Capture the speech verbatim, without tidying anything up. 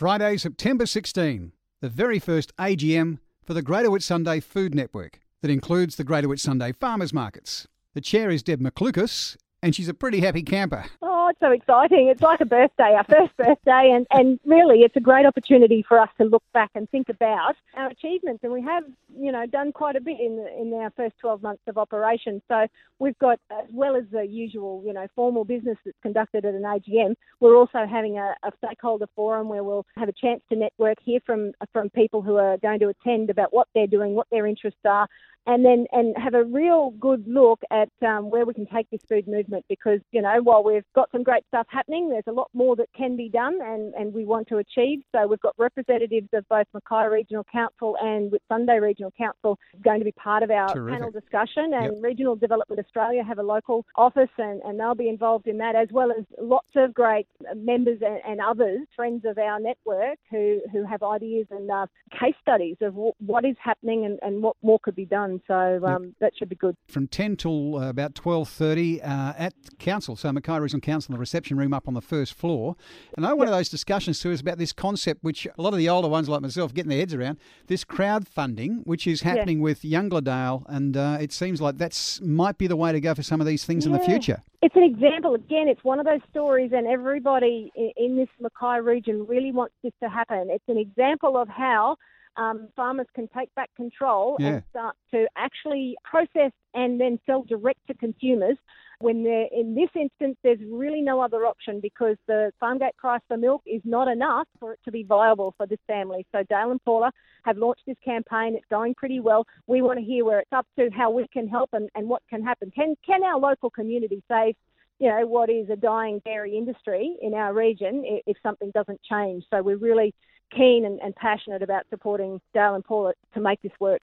Friday, September sixteenth, the very first A G M for the Greater Whitsunday Food Network that includes the Greater Whitsunday Farmers Markets. The chair is Deb McLucas, and she's a pretty happy camper. Oh, it's so exciting. It's like a birthday, our first birthday, and, and really it's a great opportunity for us to look back and think about our achievements. And we have, you know, done quite a bit in in our first twelve months of operation. So we've got, as well as the usual, you know, formal business that's conducted at an A G M, we're also having a, a stakeholder forum where we'll have a chance to network, hear from from people who are going to attend about what they're doing, what their interests are, and then and have a real good look at um, where we can take this food movement, because, you know, while we've got some great stuff happening, there's a lot more that can be done and, and we want to achieve. So we've got representatives of both Mackay Regional Council and Whitsunday Regional Council going to be part of our Terrific. panel discussion, and Yep. Regional Development Australia have a local office and, and they'll be involved in that, as well as lots of great members and, and others, friends of our network who, who have ideas and uh, case studies of w- what is happening and, and what more could be done. So um, Yep. that should be good. From ten till uh, about twelve thirty uh, at Council, so Mackay Regional Council in the reception room up on the first floor. And I know one of those discussions too is about this concept, which a lot of the older ones like myself getting their heads around, this crowdfunding, which is happening Yeah. with Youngladale, and uh, it seems like that's might be the way to go for some of these things in the Yeah. future. It's an example. Again, it's one of those stories, and everybody in, in this Mackay region really wants this to happen. It's an example of how um, farmers can take back control Yeah. and start to actually process and then sell direct to consumers. When they're, in this instance, there's really no other option, because the farm gate price for milk is not enough for it to be viable for this family. So Dale and Paula have launched this campaign. It's going pretty well. We want to hear where it's up to, how we can help, and, and what can happen. Can can our local community save, you know, what is a dying dairy industry in our region if, if something doesn't change? So we're really keen and, and passionate about supporting Dale and Paula to make this work.